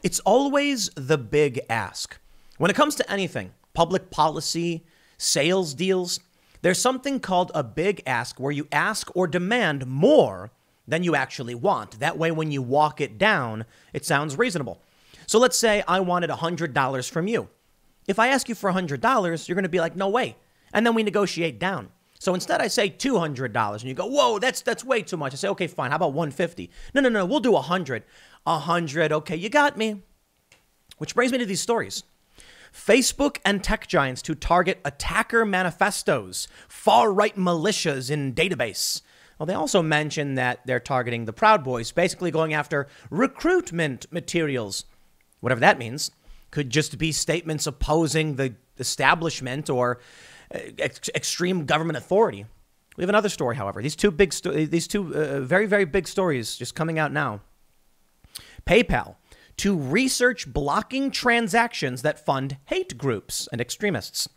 It's always the big ask. When it comes to anything, public policy, sales deals, there's something called a big ask where you ask or demand more than you actually want. That way, when you walk it down, it sounds reasonable. So let's say I wanted $100 from you. If I ask you for $100, you're going to be like, no way. And then we negotiate down. So instead I say $200 and you go, whoa, that's way too much. I say, okay, fine. How about 150? No, we'll do 100. 100. Okay, you got me. Which brings me to these stories. Facebook and tech giants to target attacker manifestos, far-right militias in database. Well, they also mention that they're targeting the Proud Boys, basically going after recruitment materials. Whatever that means. Could just be statements opposing the establishment or extreme government authority. We have another story, however. These two very, very big stories just coming out now. PayPal to research blocking transactions that fund hate groups and extremists.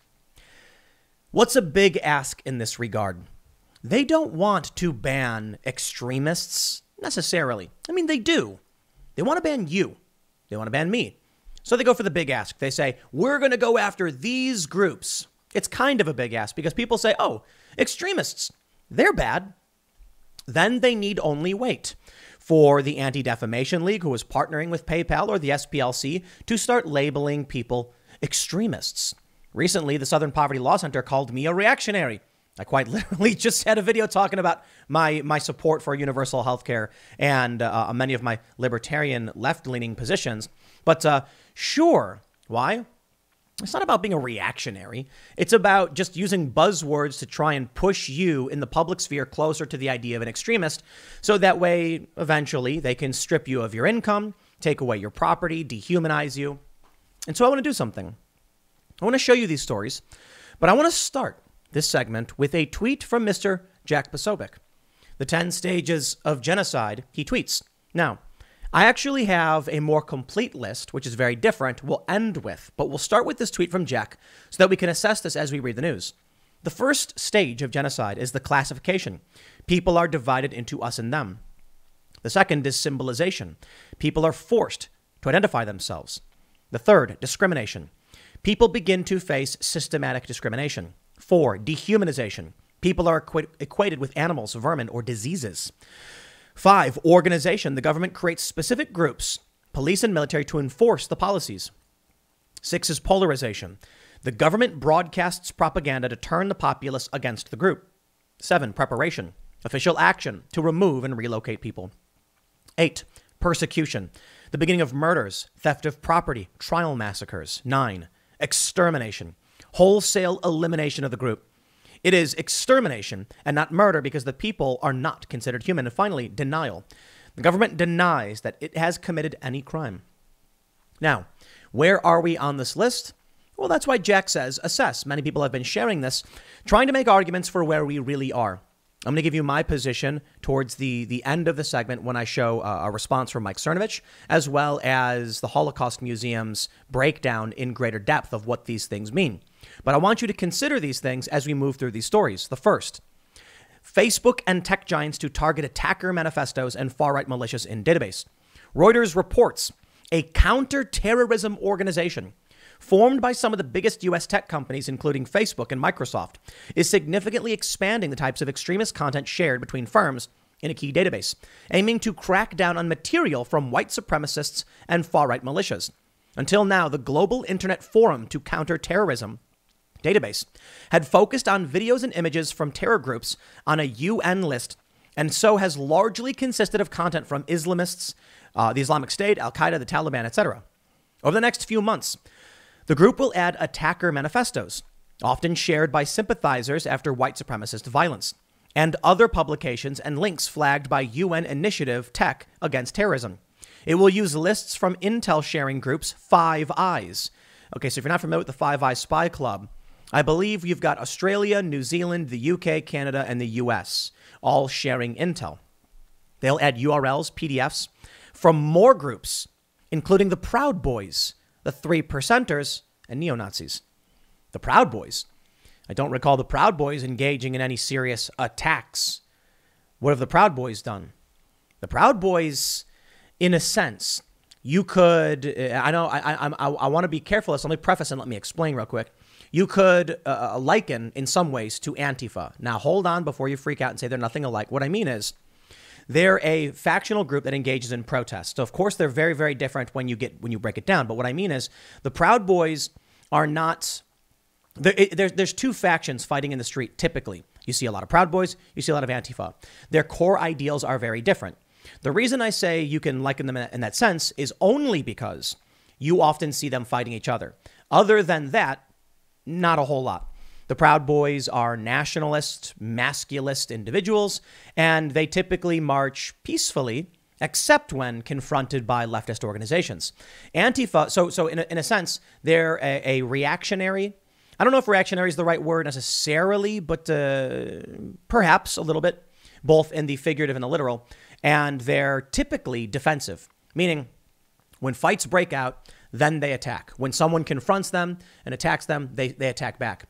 What's a big ask in this regard? They don't want to ban extremists necessarily. I mean, they do. They want to ban you. They want to ban me. So they go for the big ask. They say, we're going to go after these groups. It's kind of a big ask because people say, oh, extremists, they're bad. Then they need only wait for the Anti-Defamation League, who is partnering with PayPal, or the SPLC, to start labeling people extremists. Recently, the Southern Poverty Law Center called me a reactionary. I quite literally just had a video talking about my support for universal health care and many of my libertarian left-leaning positions. But sure, why? It's not about being a reactionary. It's about just using buzzwords to try and push you in the public sphere closer to the idea of an extremist. So that way, eventually, they can strip you of your income, take away your property, dehumanize you. And so I want to do something. I want to show you these stories, but I want to start this segment with a tweet from Mr. Jack Posobiec. The 10 stages of genocide, he tweets. Now, I actually have a more complete list, which is very different, we'll end with, but we'll start with this tweet from Jack so that we can assess this as we read the news. The first stage of genocide is the classification. People are divided into us and them. The second is symbolization. People are forced to identify themselves. The third, discrimination. People begin to face systematic discrimination. 4, dehumanization. People are equated with animals, vermin, or diseases. 5, organization. The government creates specific groups, police and military, to enforce the policies. 6 is polarization. The government broadcasts propaganda to turn the populace against the group. 7, preparation. Official action to remove and relocate people. 8, persecution. The beginning of murders, theft of property, trial massacres. 9, extermination. Wholesale elimination of the group. It is extermination and not murder because the people are not considered human. And finally, denial. The government denies that it has committed any crime. Now, where are we on this list? Well, that's why Jack says assess. Many people have been sharing this, trying to make arguments for where we really are. I'm going to give you my position towards the end of the segment when I show a response from Mike Cernovich, as well as the Holocaust Museum's breakdown in greater depth of what these things mean. But I want you to consider these things as we move through these stories. The first, Facebook and tech giants to target attacker manifestos and far-right militias in database. Reuters reports a counter-terrorism organization formed by some of the biggest U.S. tech companies, including Facebook and Microsoft, is significantly expanding the types of extremist content shared between firms in a key database, aiming to crack down on material from white supremacists and far-right militias. Until now, the Global Internet Forum to Counter Terrorism database had focused on videos and images from terror groups on a UN list, and so has largely consisted of content from Islamists, the Islamic State, Al-Qaeda, the Taliban, etc. Over the next few months, the group will add attacker manifestos, often shared by sympathizers after white supremacist violence, and other publications and links flagged by UN initiative Tech Against Terrorism. It will use lists from intel sharing groups Five Eyes. Okay, so if you're not familiar with the Five Eyes Spy Club, I believe you've got Australia, New Zealand, the UK, Canada, and the US, all sharing intel. They'll add URLs, PDFs from more groups, including the Proud Boys, the 3%ers, and neo-Nazis. The Proud Boys. I don't recall the Proud Boys engaging in any serious attacks. What have the Proud Boys done? The Proud Boys, in a sense, You could, I know, I want to be careful. So let me preface and let me explain real quick. You could liken in some ways to Antifa. Now, hold on before you freak out and say they're nothing alike. What I mean is they're a factional group that engages in protest. So, of course, they're very, very different when you break it down. But what I mean is the Proud Boys are not. There's two factions fighting in the street. Typically, you see a lot of Proud Boys. You see a lot of Antifa. Their core ideals are very different. The reason I say you can liken them in that sense is only because you often see them fighting each other. Other than that, not a whole lot. The Proud Boys are nationalist, masculist individuals, and they typically march peacefully, except when confronted by leftist organizations. Antifa, so in a sense, they're a reactionary. I don't know if reactionary is the right word necessarily, but perhaps a little bit, both in the figurative and the literal. And they're typically defensive, meaning when fights break out, then they attack. When someone confronts them and attacks them, they attack back.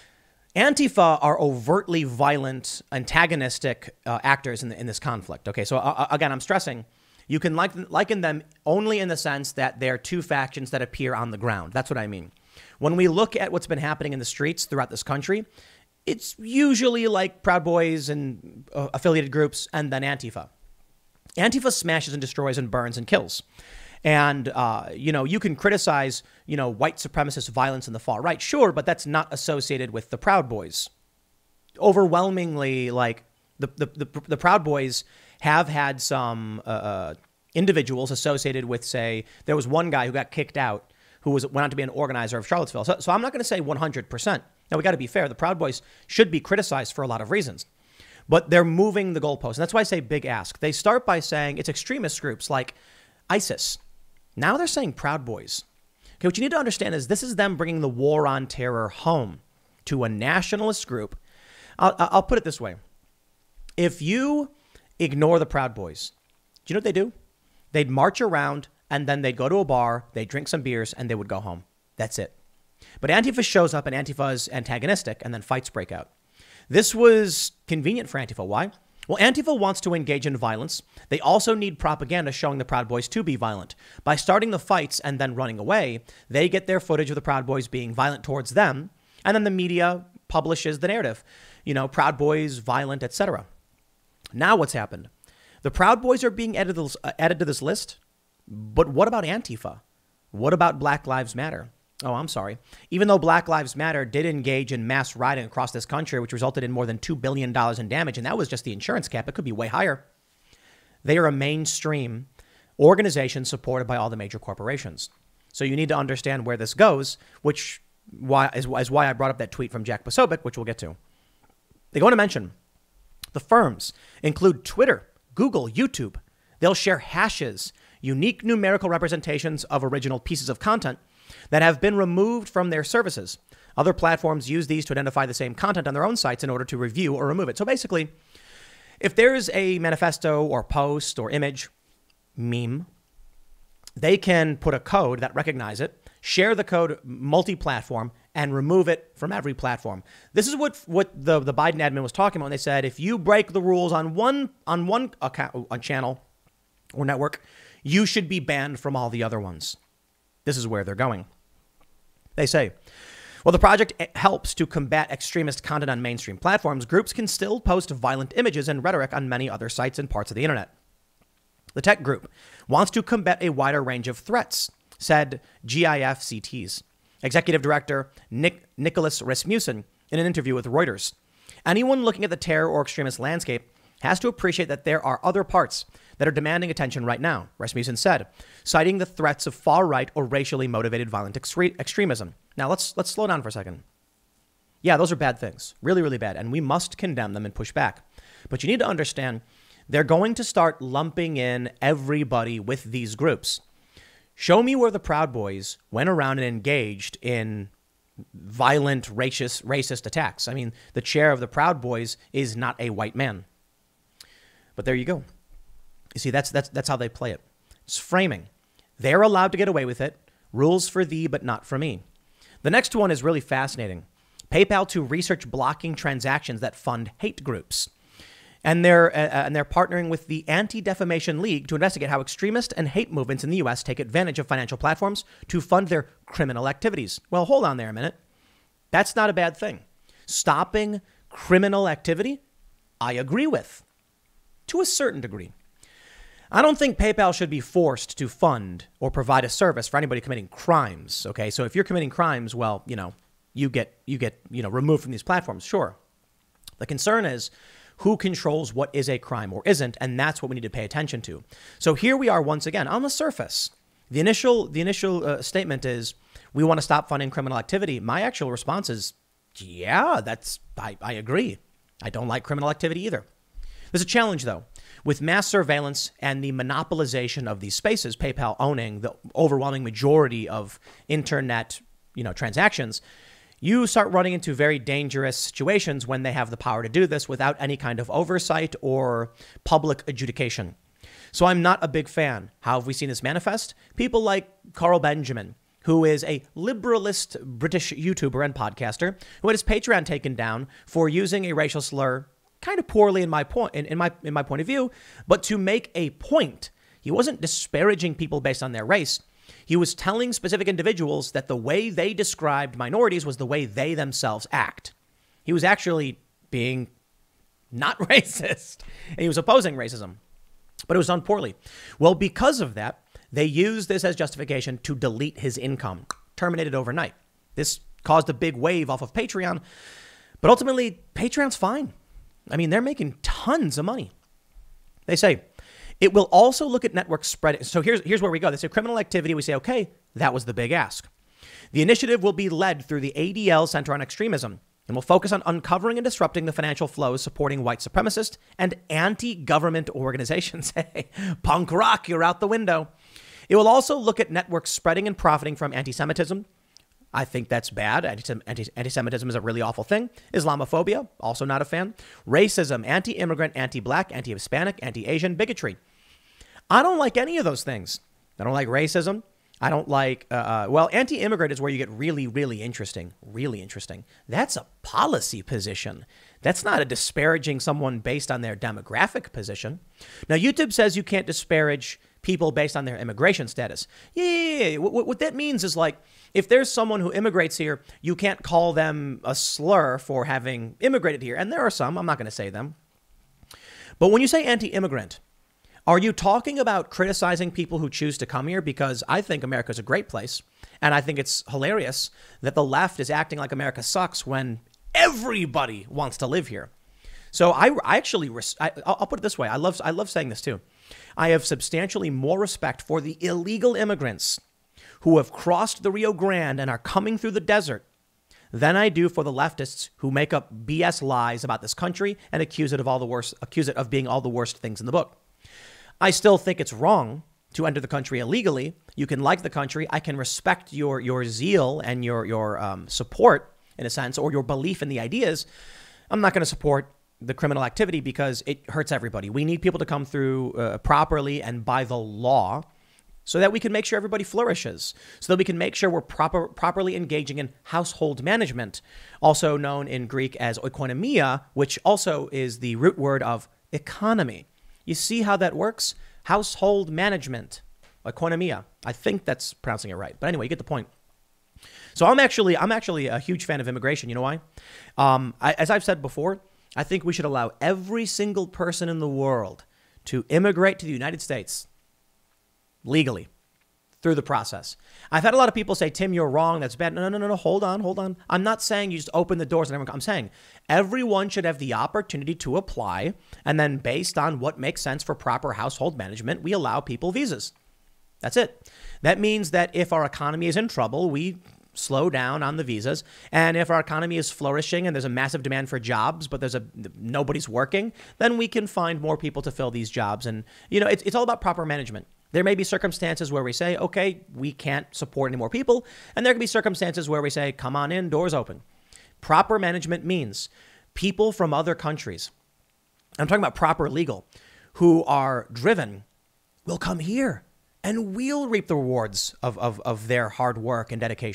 Antifa are overtly violent, antagonistic actors in this conflict. Okay, so again, I'm stressing you can liken them only in the sense that they're two factions that appear on the ground. That's what I mean. When we look at what's been happening in the streets throughout this country, it's usually like Proud Boys and affiliated groups and then Antifa. Antifa smashes and destroys and burns and kills. And, you can criticize, white supremacist violence in the far right. Sure, but that's not associated with the Proud Boys. Overwhelmingly, like the Proud Boys have had some individuals associated with, say, there was one guy who got kicked out who went on to be an organizer of Charlottesville. So I'm not going to say 100%. Now, we got to be fair. The Proud Boys should be criticized for a lot of reasons. But they're moving the goalposts. And that's why I say big ask. They start by saying it's extremist groups like ISIS. Now they're saying Proud Boys. Okay, what you need to understand is this is them bringing the war on terror home to a nationalist group. I'll put it this way. If you ignore the Proud Boys, do you know what they do? They'd march around and then they'd go to a bar, they'd drink some beers, and they would go home. That's it. But Antifa shows up and Antifa is antagonistic and then fights break out. This was convenient for Antifa. Why? Well, Antifa wants to engage in violence. They also need propaganda showing the Proud Boys to be violent. By starting the fights and then running away, they get their footage of the Proud Boys being violent towards them, and then the media publishes the narrative. Proud Boys, violent, etc. Now what's happened? The Proud Boys are being added to this list, but what about Antifa? What about Black Lives Matter? Oh, I'm sorry. Even though Black Lives Matter did engage in mass rioting across this country, which resulted in more than $2 billion in damage, and that was just the insurance cap, it could be way higher. They are a mainstream organization supported by all the major corporations. So you need to understand where this goes, which is why I brought up that tweet from Jack Posobiec, which we'll get to. They go on to mention the firms include Twitter, Google, YouTube. They'll share hashes, unique numerical representations of original pieces of content that have been removed from their services. Other platforms use these to identify the same content on their own sites in order to review or remove it. So basically, if there's a manifesto or post or image, meme, they can put a code that recognizes it, share the code multi-platform, and remove it from every platform. This is what the Biden admin was talking about when they said, if you break the rules on one account, on channel or network, you should be banned from all the other ones. This is where they're going. They say, well, the project helps to combat extremist content on mainstream platforms. Groups can still post violent images and rhetoric on many other sites and parts of the internet. The tech group wants to combat a wider range of threats, said GIFCT's executive director Nicholas Rasmussen in an interview with Reuters. Anyone looking at the terror or extremist landscape has to appreciate that there are other parts that are demanding attention right now, Rasmussen said, citing the threats of far-right or racially motivated violent extremism. Now, let's slow down for a second. Yeah, those are bad things. Really, really bad. And we must condemn them and push back. But you need to understand, they're going to start lumping in everybody with these groups. Show me where the Proud Boys went around and engaged in violent, racist attacks. I mean, the chair of the Proud Boys is not a white man. But there you go. You see, that's how they play it. It's framing. They're allowed to get away with it. Rules for thee, but not for me. The next one is really fascinating. PayPal to research blocking transactions that fund hate groups. And they're partnering with the Anti-Defamation League to investigate how extremist and hate movements in the U.S. take advantage of financial platforms to fund their criminal activities. Well, hold on there a minute. That's not a bad thing. Stopping criminal activity, I agree with, to a certain degree. I don't think PayPal should be forced to fund or provide a service for anybody committing crimes. Okay, so if you're committing crimes, well, you get removed from these platforms. Sure. The concern is who controls what is a crime or isn't, and that's what we need to pay attention to. So here we are once again on the surface. The initial statement is we want to stop funding criminal activity. My actual response is, yeah, I agree. I don't like criminal activity either. There's a challenge, though. With mass surveillance and the monopolization of these spaces, PayPal owning the overwhelming majority of internet, transactions, you start running into very dangerous situations when they have the power to do this without any kind of oversight or public adjudication. So I'm not a big fan. How have we seen this manifest? People like Carl Benjamin, who is a liberalist British YouTuber and podcaster, who had his Patreon taken down for using a racial slur kind of poorly in my point of view, but to make a point. He wasn't disparaging people based on their race. He was telling specific individuals that the way they described minorities was the way they themselves act. He was actually being not racist, and he was opposing racism, but it was done poorly. Well, because of that, they used this as justification to delete his income, terminated overnight. This caused a big wave off of Patreon, but ultimately, Patreon's fine. I mean, they're making tons of money. They say, it will also look at network spread. So here's where we go. They say criminal activity. We say, okay, that was the big ask. The initiative will be led through the ADL Center on Extremism and will focus on uncovering and disrupting the financial flows supporting white supremacist and anti-government organizations. Hey, punk rock, you're out the window. It will also look at networks spreading and profiting from anti-Semitism. I think that's bad. Anti-Semitism is a really awful thing. Islamophobia, also not a fan. Racism, anti-immigrant, anti-black, anti-Hispanic, anti-Asian, bigotry. I don't like any of those things. I don't like racism. I don't like, anti-immigrant is where you get really, really interesting. Really interesting. That's a policy position. That's not a disparaging someone based on their demographic position. Now, YouTube says you can't disparage people based on their immigration status. Yeah. What that means is like, if there's someone who immigrates here, you can't call them a slur for having immigrated here. And there are some, I'm not going to say them. But when you say anti-immigrant, are you talking about criticizing people who choose to come here? Because I think America's a great place. And I think it's hilarious that the left is acting like America sucks when everybody wants to live here. So I'll put it this way. I love saying this too. I have substantially more respect for the illegal immigrants who have crossed the Rio Grande and are coming through the desert than I do for the leftists who make up BS lies about this country and accuse it of being all the worst things in the book. I still think it's wrong to enter the country illegally. You can like the country. I can respect your zeal and your support in a sense, or your belief in the ideas. I'm not going to support the criminal activity because it hurts everybody. We need people to come through properly and by the law so that we can make sure everybody flourishes, so that we can make sure we're properly engaging in household management, also known in Greek as oikonomia, which also is the root word of economy. You see how that works? Household management, oikonomia. I think that's pronouncing it right. But anyway, you get the point. So I'm actually a huge fan of immigration. You know why? As I've said before, I think we should allow every single person in the world to immigrate to the United States legally through the process. I've had a lot of people say, Tim, you're wrong. That's bad. No. Hold on. I'm not saying you just open the doors and everyone. I'm saying everyone should have the opportunity to apply. And then based on what makes sense for proper household management, we allow people visas. That's it. That means that if our economy is in trouble, we slow down on the visas. And if our economy is flourishing and there's a massive demand for jobs, but nobody's working, then we can find more people to fill these jobs. And, it's all about proper management. There may be circumstances where we say, okay, we can't support any more people. And there can be circumstances where we say, come on in, doors open. Proper management means people from other countries, I'm talking about proper legal, who are driven, will come here and we'll reap the rewards of their hard work and dedication.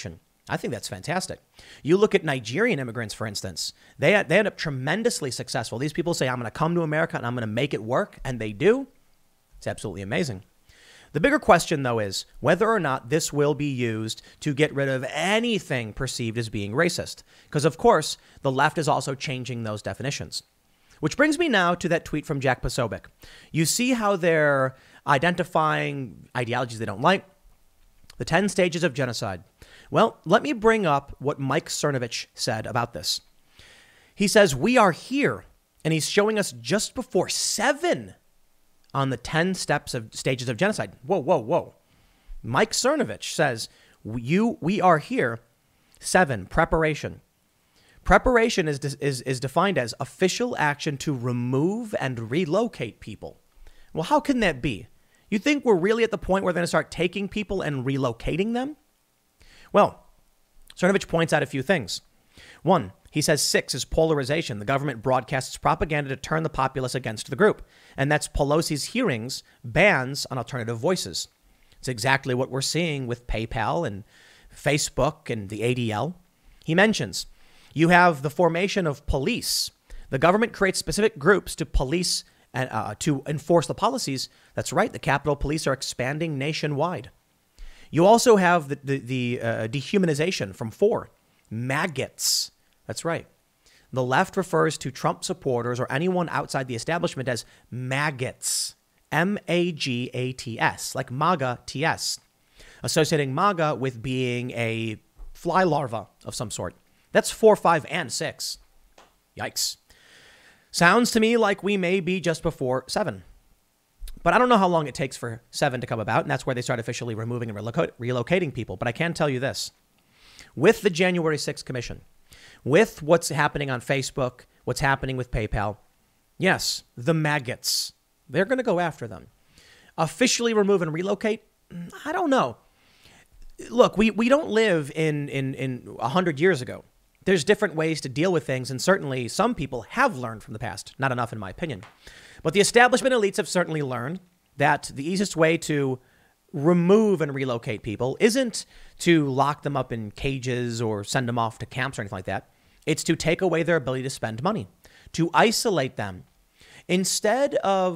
I think that's fantastic. You look at Nigerian immigrants, for instance, they end up tremendously successful. These people say, I'm going to come to America and I'm going to make it work. And they do. It's absolutely amazing. The bigger question, though, is whether or not this will be used to get rid of anything perceived as being racist. Because, of course, the left is also changing those definitions. Which brings me now to that tweet from Jack Posobiec. You see how they're identifying ideologies they don't like? The 10 stages of genocide. Well, let me bring up what Mike Cernovich said about this. He says, we are here, and he's showing us just before 7 on the 10 stages of genocide. Whoa, whoa, whoa. Mike Cernovich says, we are here. 7, preparation. Preparation is defined as official action to remove and relocate people. Well, how can that be? You think we're really at the point where they're going to start taking people and relocating them? Well, Cernovich points out a few things. 1, he says 6 is polarization. The government broadcasts propaganda to turn the populace against the group. And that's Pelosi's hearings, bans on alternative voices. It's exactly what we're seeing with PayPal and Facebook and the ADL. He mentions you have the formation of police. The government creates specific groups to police and to enforce the policies. That's right. The Capitol Police are expanding nationwide. You also have the dehumanization from 4, maggots. That's right. The left refers to Trump supporters or anyone outside the establishment as maggots, M-A-G-A-T-S, like MAGA TS, associating MAGA with being a fly larva of some sort. That's 4, 5, and 6. Yikes. Sounds to me like we may be just before 7. But I don't know how long it takes for 7 to come about, and that's where they start officially removing and relocating people. But I can tell you this. With the January 6th Commission, with what's happening on Facebook, what's happening with PayPal, yes, the maggots, they're going to go after them. Officially remove and relocate? I don't know. Look, we don't live in 100 years ago. There's different ways to deal with things, and certainly some people have learned from the past. Not enough, in my opinion. But the establishment elites have certainly learned that the easiest way to remove and relocate people isn't to lock them up in cages or send them off to camps or anything like that. It's to take away their ability to spend money, to isolate them. Instead of,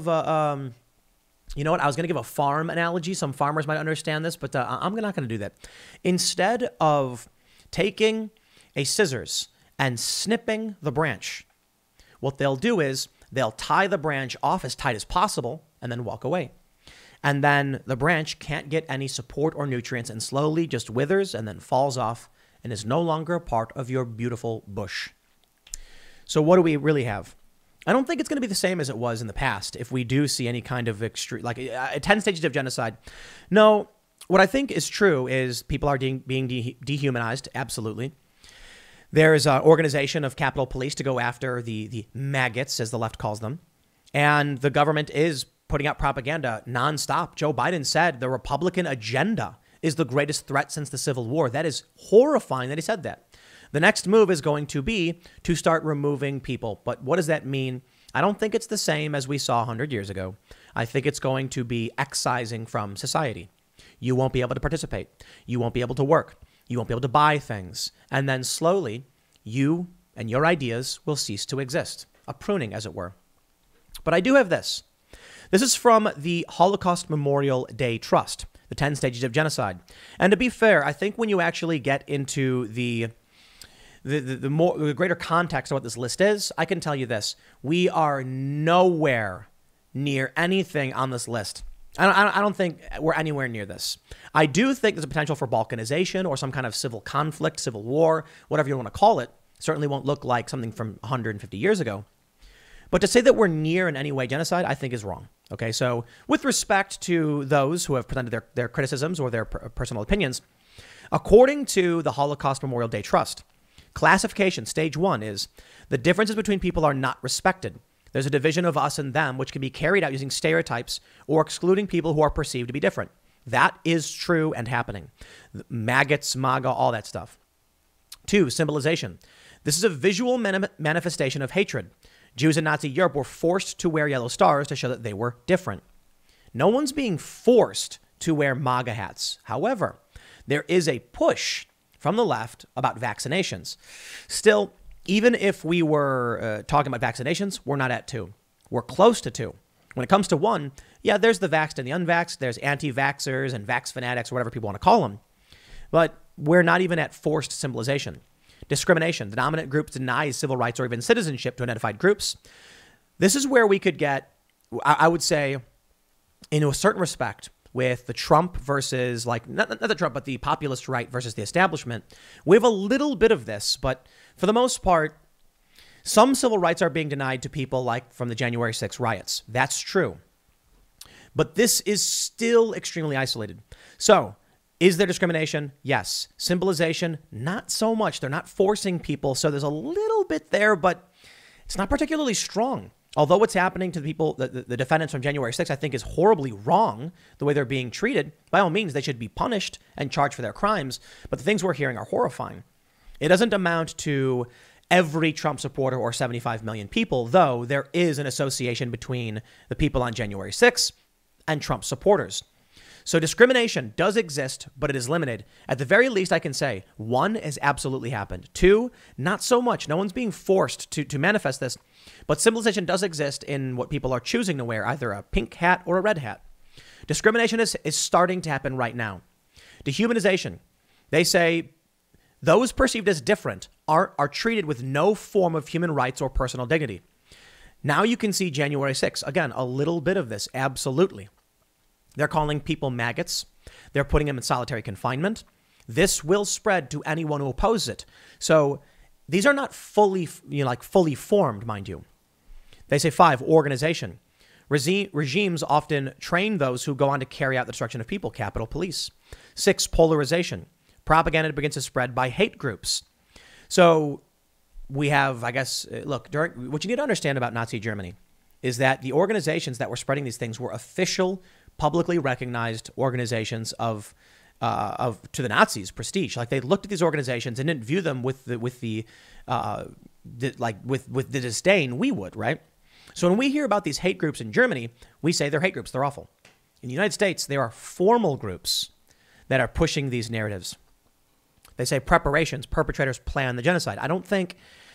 you know what, I was going to give a farm analogy. Some farmers might understand this, but I'm not going to do that. Instead of taking a scissors and snipping the branch, what they'll do is they'll tie the branch off as tight as possible and then walk away. And then the branch can't get any support or nutrients and slowly just withers and then falls off and is no longer a part of your beautiful bush. So what do we really have? I don't think it's going to be the same as it was in the past if we do see any kind of extreme, like 10 stages of genocide. No, what I think is true is people are being dehumanized, absolutely. There is an organization of Capitol Police to go after the maggots, as the left calls them. And the government is putting out propaganda nonstop. Joe Biden said the Republican agenda is the greatest threat since the Civil War. That is horrifying that he said that. The next move is going to be to start removing people. But what does that mean? I don't think it's the same as we saw 100 years ago. I think it's going to be excising from society. You won't be able to participate. You won't be able to work. You won't be able to buy things. And then slowly, you and your ideas will cease to exist. A pruning, as it were. But I do have this. This is from the Holocaust Memorial Day Trust, the 10 stages of genocide. And to be fair, I think when you actually get into the greater context of what this list is, I can tell you this. We are nowhere near anything on this list. I don't think we're anywhere near this. I do think there's a potential for balkanization or some kind of civil conflict, civil war, whatever you want to call it. Certainly won't look like something from 150 years ago. But to say that we're near in any way genocide, I think is wrong. Okay, so with respect to those who have presented their criticisms or their personal opinions, according to the Holocaust Memorial Day Trust, classification stage 1 is the differences between people are not respected. There's a division of us and them, which can be carried out using stereotypes or excluding people who are perceived to be different. That is true and happening. Maggots, MAGA, all that stuff. 2, symbolization. This is a visual manifestation of hatred. Jews in Nazi Europe were forced to wear yellow stars to show that they were different. No one's being forced to wear MAGA hats. However, there is a push from the left about vaccinations. Still, even if we were talking about vaccinations, we're not at 2. We're close to 2. When it comes to 1, yeah, there's the vaxxed and the unvaxxed. There's anti-vaxxers and vax fanatics or whatever people want to call them. But we're not even at forced symbolization. Discrimination. The dominant group denies civil rights or even citizenship to identified groups. This is where we could get, I would say, into a certain respect, with the Trump versus, like, not the Trump, but the populist right versus the establishment. We have a little bit of this, but for the most part, some civil rights are being denied to people like from the January 6th riots. That's true. But this is still extremely isolated. So, is there discrimination? Yes. Symbolization? Not so much. They're not forcing people. So there's a little bit there, but it's not particularly strong. Although what's happening to the people, the defendants from January 6th, I think is horribly wrong, the way they're being treated. By all means, they should be punished and charged for their crimes. But the things we're hearing are horrifying. It doesn't amount to every Trump supporter or 75 million people, though there is an association between the people on January 6th and Trump supporters. So discrimination does exist, but it is limited. At the very least, I can say, 1, has absolutely happened. 2, not so much. No one's being forced to manifest this. But symbolization does exist in what people are choosing to wear, either a pink hat or a red hat. Discrimination is starting to happen right now. Dehumanization. They say those perceived as different are treated with no form of human rights or personal dignity. Now you can see January 6th. Again, a little bit of this, absolutely. They're calling people maggots. They're putting them in solitary confinement. This will spread to anyone who opposes it. So these are not fully formed, mind you. They say 5, organization. Regimes often train those who go on to carry out the destruction of people, Capitol Police. 6, polarization. Propaganda begins to spread by hate groups. So we have, I guess, look, what you need to understand about Nazi Germany is that the organizations that were spreading these things were official, publicly recognized organizations of to the Nazis' prestige. Like, they looked at these organizations and didn't view them with the disdain we would, right? So when we hear about these hate groups in Germany, we say they're hate groups. They're awful. In the United States, there are formal groups that are pushing these narratives. They say preparations, perpetrators plan the genocide. I don't think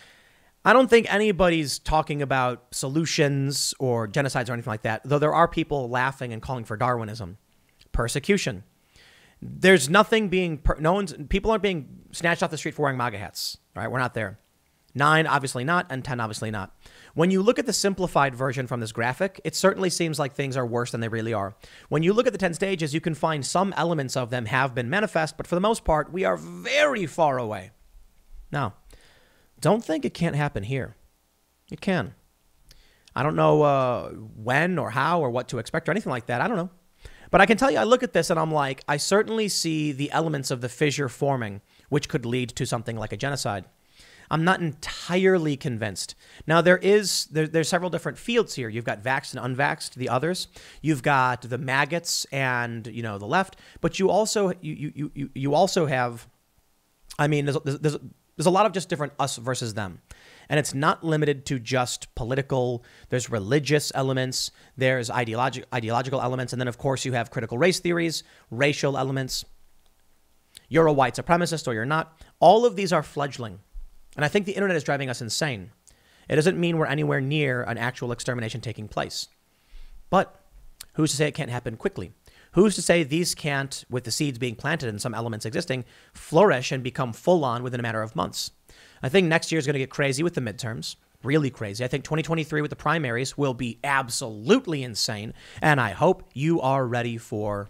anybody's talking about solutions or genocides or anything like that, though there are people laughing and calling for Darwinism. Persecution. There's nothing being, people aren't being snatched off the street for wearing MAGA hats. All right, we're not there. 9, obviously not, and 10, obviously not. When you look at the simplified version from this graphic, it certainly seems like things are worse than they really are. When you look at the 10 stages, you can find some elements of them have been manifest, but for the most part, we are very far away. Now, don't think it can't happen here. It can. I don't know when or how or what to expect or anything like that. I don't know. But I can tell you, I look at this and I'm like, I certainly see the elements of the fissure forming, which could lead to something like a genocide. I'm not entirely convinced. Now, there's several different fields here. You've got vaxxed and unvaxxed, the others. You've got the maggots and, the left. But you also you also have, I mean, there's a lot of just different us versus them. And it's not limited to just political. There's religious elements. There's ideological elements. And then, of course, you have critical race theories, racial elements. You're a white supremacist or you're not. All of these are fledgling. And I think the internet is driving us insane. It doesn't mean we're anywhere near an actual extermination taking place. But who's to say it can't happen quickly? Who's to say these can't, with the seeds being planted and some elements existing, flourish and become full on within a matter of months? I think next year is going to get crazy with the midterms. Really crazy. I think 2023 with the primaries will be absolutely insane. And I hope you are ready for,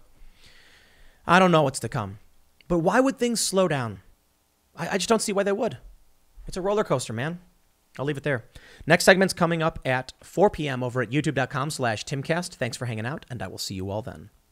I don't know what's to come. But why would things slow down? I just don't see why they would. It's a roller coaster, man. I'll leave it there. Next segment's coming up at 4 p.m. over at youtube.com/Timcast. Thanks for hanging out, and I will see you all then.